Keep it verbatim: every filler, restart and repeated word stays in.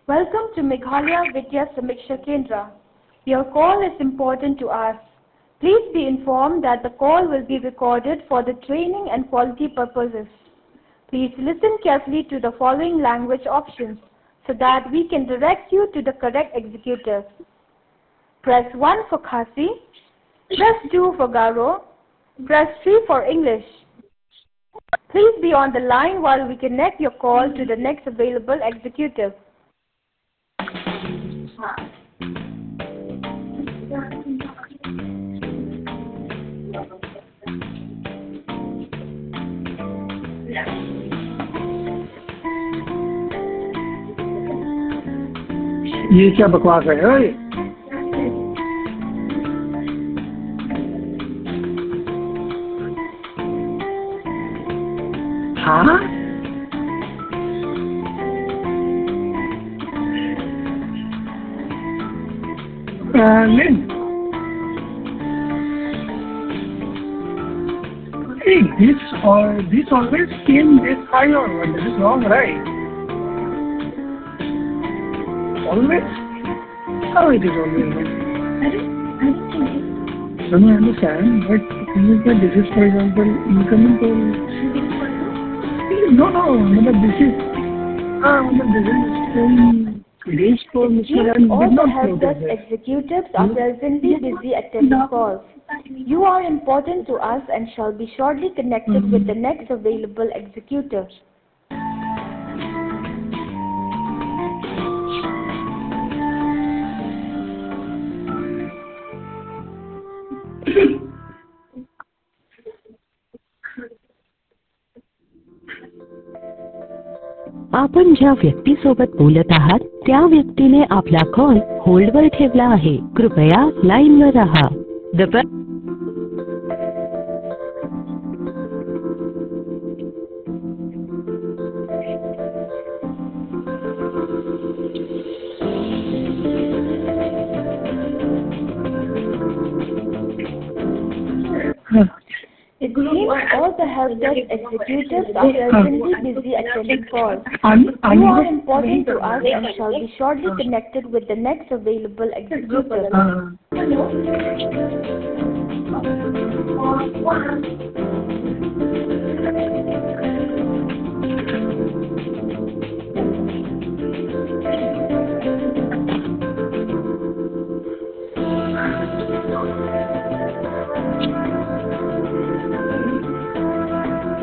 Welcome to Meghalaya Vidya Samiksha Kendra. Your call is important to us. Please be informed that the call will be recorded for the training and quality purposes. Please listen carefully to the following language options so that we can direct you to the correct executive. Press one for Khasi, press two for Garo, press three for English. Please be on the line while we connect your call to the next available executive. ये क्या बकवास है ओए? हाँ? Uh, Lynn, hey, this or this always came this high or what? This is wrong, right? Always? How it is always like? I don't, I don't think it. No, no, I understand, but the thing is that this is, for example, incoming call. No, no, but this is, ah, uh, this is saying today's call, Mister Yes, Ryan all did the not help notice desk that. executives are presently busy attending calls. You are important to us and shall be shortly connected Mm-hmm. with the next available executive. आपण ज्या व्यक्तीसोबत बोलत आहात त्या व्यक्तीने आपला call होल्डवर ठेवला आहे. कृपया लाईनवर राहा. The per- It seems all the help desk executives are presently busy attending calls. Un- You are un- important to us and shall be shortly connected with the next available executive. uh,